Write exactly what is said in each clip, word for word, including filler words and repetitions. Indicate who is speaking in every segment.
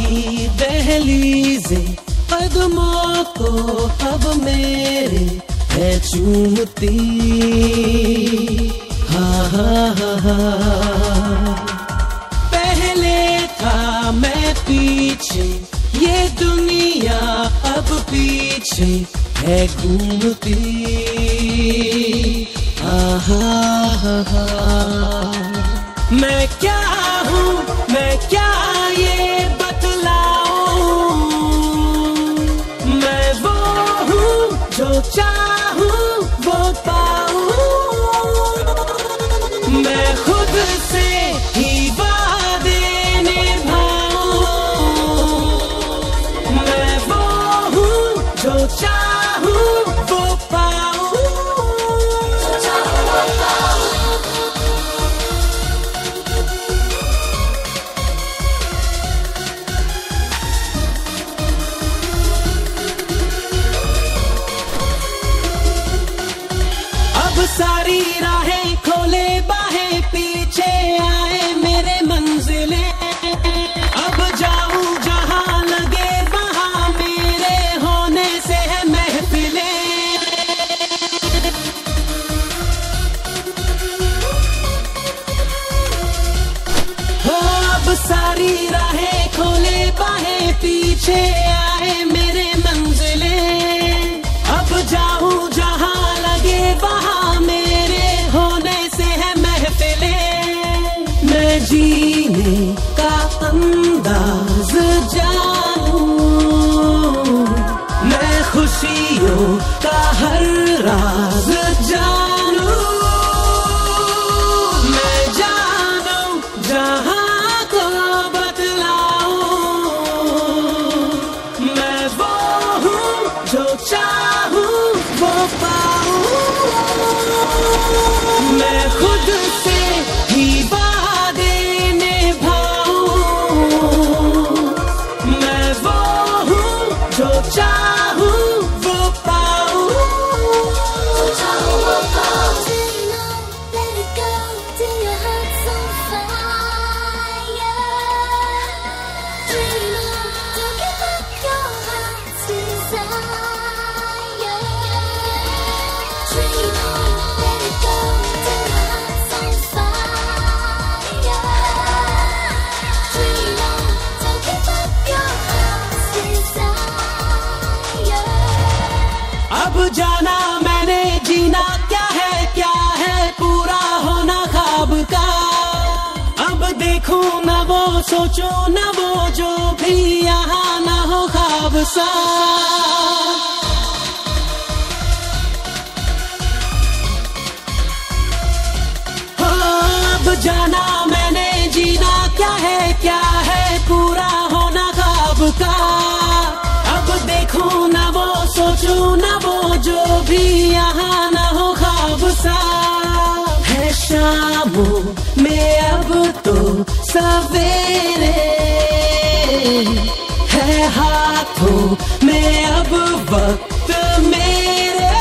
Speaker 1: की दहलीज़ें कदमों को अब मेरे है चूमती। हाँ हाँ हाँ हाँ, पहले था मैं पीछे, ये दुनिया अब पीछे है घूमती। हाँ हाँ हाँ हाँ, मैं क्या हूँ मैं क्या ये बतलाऊं, मैं वो हूँ जो चाहूँ वो पाऊं। मैं खुद से ही वादे निभाऊं, मैं वो हूँ जो चाहूँ वो पाऊं। सारी राहें खोले बाहें पीछे आए मेरे मंजिलें, अब जाऊं जहां लगे वहां मेरे होने से है महफिलें। हो अब सारी राहें खोले बाहें पीछे आए मेरे मंजिलें, अब जाऊं जहां लगे वहां जीने का अंदाज जानूं, मैं खुशियों का हर राज जानूं, मैं जानूं जहां को बतलाऊं, मैं वो हूँ जो चाहूं वो पाऊं। मैं खुद से ही चाहूं वो पाऊं। अब जाना मैंने जीना क्या है क्या है पूरा होना ख्वाब का, अब देखूं ना वो सोचूं ना वो जो भी यहाँ ना हो ख्वाब सा। हो अब जाना मैंने जीना क्या है क्या है पूरा होना ख्वाब का, अब देखूं ना वो सोचूं ना वो जो भी यहाँ ना हो ख्वाब सा। है शामों में अब तो सवेरे, है हाथों में अब वक्त मेरे,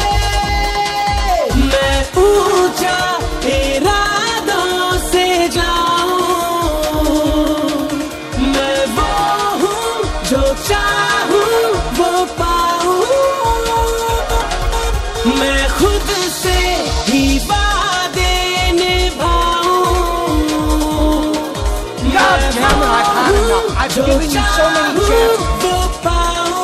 Speaker 1: मैं ऊंचा इरादों से जाऊं, मैं वो हूँ जो चाहूं वो पाऊं। मैं खुद से ही वादे निभाऊं,
Speaker 2: God damn it, I've had enough. I've given you so many chances.
Speaker 1: वो पाऊं।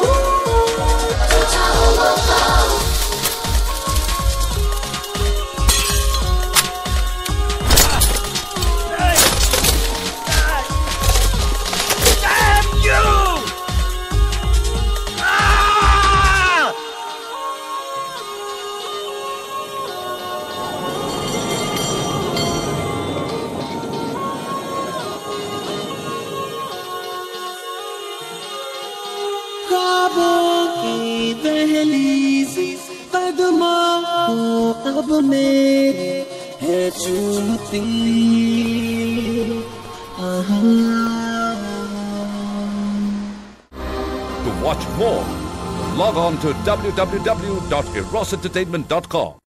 Speaker 1: ख्वाबों की दहलीज़ें कदमों को अब मेरे है चूमती।
Speaker 3: To watch more, log on to w w w dot eros entertainment dot com.